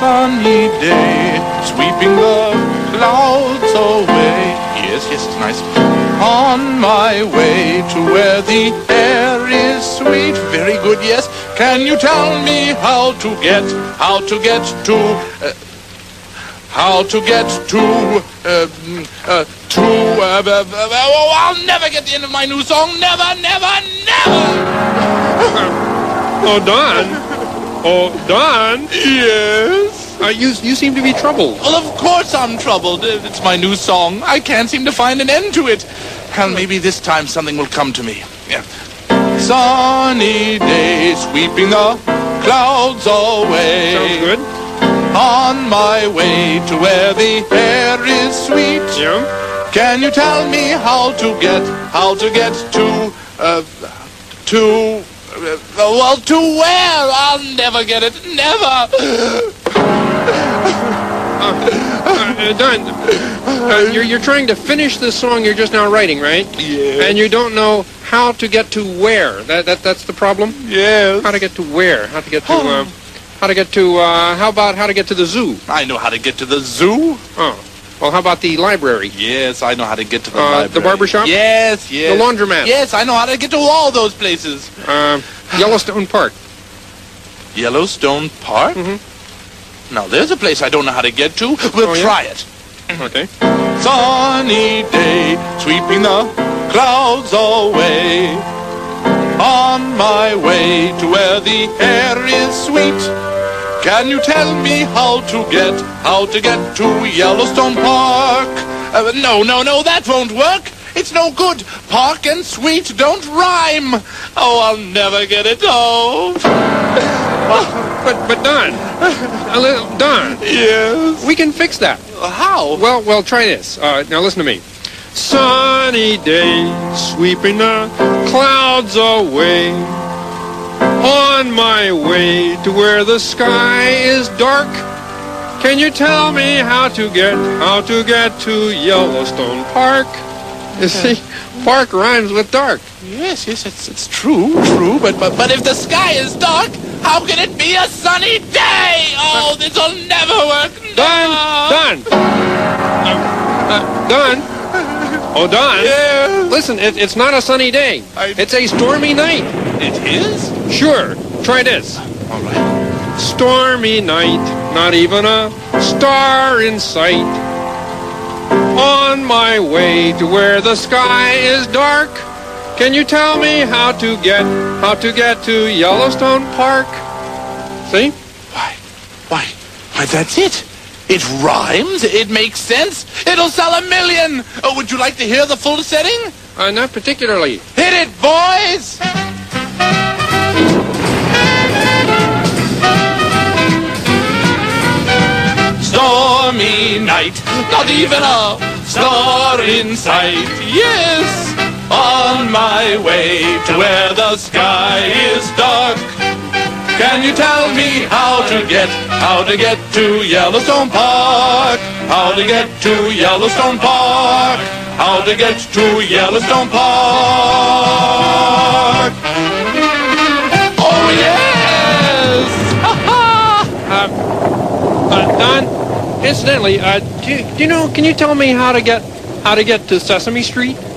sunny day, sweeping the clouds away. Yes, yes, it's nice. On my way to where the air is sweet. Very good, yes. Can you tell me how to get to I'll never get the end of my new song. Never, never, never. Oh, Don. Oh, Don. Yes? You seem to be troubled. Well, of course I'm troubled. It's my new song. I can't seem to find an end to it. Well, maybe this time something will come to me. Yeah. Sunny day, sweeping the clouds away. Sounds good. On my way to where the air is sweet. Yeah. Can you tell me how to get to where? I'll never get it. Never. Don, you're trying to finish this song you're just now writing, right? Yeah. And you don't know how to get to where. That's the problem? Yes. How to get to where? How to get to how about how to get to the zoo? I know how to get to the zoo. Oh. Well, how about the library? Yes, I know how to get to the library. The barber shop? Yes, yes. The laundromat? Yes, I know how to get to all those places. Yellowstone Park. Yellowstone Park? Mm-hmm. Now, there's a place I don't know how to get to. We'll try it. Okay. Sunny day, sweeping the clouds away. On my way to where the air is sweet. Can you tell me how to get to Yellowstone Park? No, that won't work. It's no good. Park and sweet don't rhyme. Oh, I'll never get it. Oh. But Don, Don. Yes. We can fix that. How? Well, try this. Now listen to me. Sunny day, sweeping the clouds away. On my way to where the sky is dark. Can you tell me how to get to Yellowstone Park? You see, park rhymes with dark. Yes, it's true. But if the sky is dark, how can it be a sunny day? Oh, this'll never work. Don. Don. Oh, Don. Yeah. Listen, it's not a sunny day. It's a stormy night. It is? Sure. Try this. All right. Stormy night, not even a star in sight. On my way to where the sky is dark. Can you tell me how to get to Yellowstone Park? See? Why, that's it. It rhymes. It makes sense. It'll sell 1 million. Oh, would you like to hear the full setting? Not particularly. Hit it, boys! Stormy night, not even a star in sight. Yes, on my way to where the sky is dark. Can you tell me how to get to Yellowstone Park? How to get to Yellowstone Park? How to get to Yellowstone Park? Oh yes! Don, incidentally, do you know? Can you tell me how to get to Sesame Street?